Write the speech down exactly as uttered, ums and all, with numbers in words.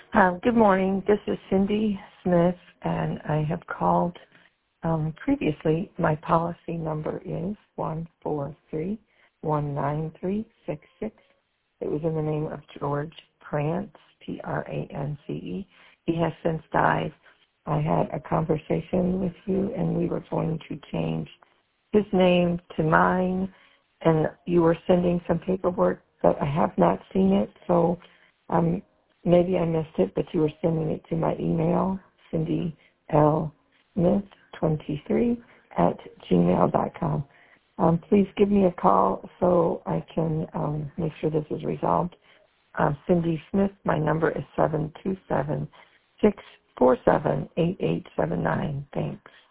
Um, good morning. This is Cindy Smith, and I have called um, previously. My policy number is one four three one nine three six six. It was in the name of George Prance, P R A N C E. He has since died. I had a conversation with you, and we were going to change his name to mine, and you were sending some paperwork, but I have not seen it, so um, maybe I missed it, but you were sending it to my email, Cindy L. Smith twenty-three at gmail dot com. Um, please give me a call so I can um, make sure this is resolved. Um, Cindy Smith, my number is seven two seven, six four seven, eight eight seven nine. Thanks.